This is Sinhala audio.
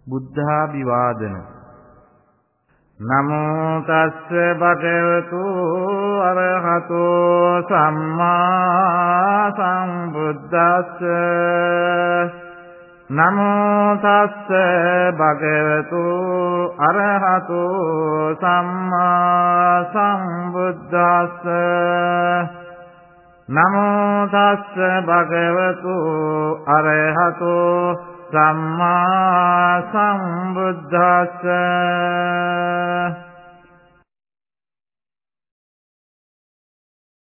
බුද්ධාභිවාදන නමෝ තස්ස භගවතු අරහතෝ සම්මා සම්බුද්දස්ස නමෝ තස්ස භගවතු අරහතෝ සම්මා සම්බුද්දස්ස නමෝ තස්ස භගවතු අරහතෝ සම්මා සම්බුද්දස්ස